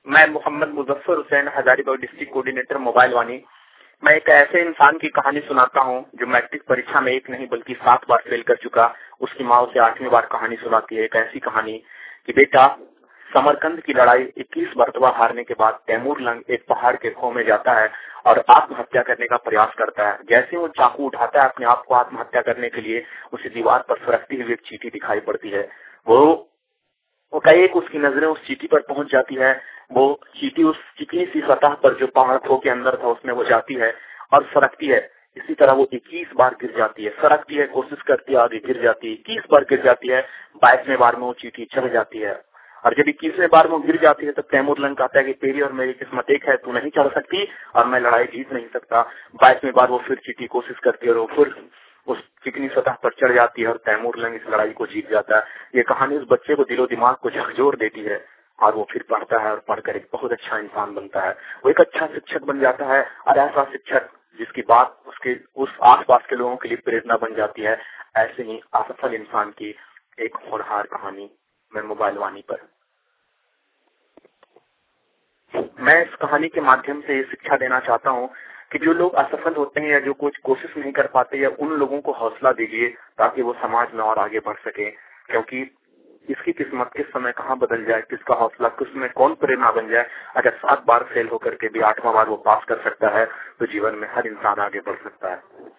मैं Mohammad Muzaffar Hussain, Hazaribagh district coordinator mobile Vaani. मैं एक ऐसे इंसान की कहानी सुनाता हूँ जो मैट्रिक परीक्षा में एक नहीं बल्कि 7 बार फेल कर चुका। उसकी माँ उसे 8वीं बार कहानी सुनाती है। एक ऐसी कहानी कि बेटा, समरकंद की लड़ाई 21 मरतबा हारने के बाद तैमूर लंग एक पहाड़ के खो में जाता है और आत्महत्या करने का प्रयास करता है। जैसे वो चाकू उठाता है अपने आप को आत्महत्या करने के लिए, उसे दीवार पर सरकती हुई एक चींटी दिखाई पड़ती है। वो कई एक उसकी नजरें उस चींटी पर पहुंच जाती है। वो चींटी उस चिकनी सी सतह पर जो पहाड़ खो के अंदर था उसमें वो जाती है और सरकती है। इसी तरह वो 21 बार गिर जाती है, सरकती है, कोशिश करती है, आगे गिर जाती है, 21 बार गिर जाती है। 22वें बार में वो चींटी चढ़ जाती है और जब 21वें बार में गिर जाती है तब तैमूर लंग कहता है कि तेरी और मेरी किस्मत एक है, तू नहीं चढ़ सकती और मैं लड़ाई जीत नहीं सकता। 22वें बार वो फिर चींटी कोशिश करती है और वो फिर उस चिकनी सतह पर चढ़ जाती है और तैमूर लंग इस लड़ाई को जीत जाता है। ये कहानी उस बच्चे को दिलो दिमाग को झकझोर देती है और वो फिर पढ़ता है और पढ़कर एक बहुत अच्छा इंसान बनता है। वो एक अच्छा शिक्षक बन जाता है और ऐसा शिक्षक जिसकी बात उसके उस आसपास के लोगों के लिए प्रेरणा बन जाती है। ऐसे ही असफल इंसान की एक होनहार कहानी मैं मोबाइल वाणी पर। मैं इस कहानी के माध्यम से ये शिक्षा देना चाहता हूँ कि जो लोग असफल होते हैं या जो कुछ कोशिश नहीं कर पाते, या उन लोगों को हौसला दीजिए ताकि वो समाज में और आगे बढ़ सके। क्योंकि इसकी किस्मत किस समय कहाँ बदल जाए, किसका हौसला किस में कौन प्रेरणा बन जाए। अगर 7 बार फेल होकर के भी 8वां बार वो पास कर सकता है तो जीवन में हर इंसान आगे बढ़ सकता है।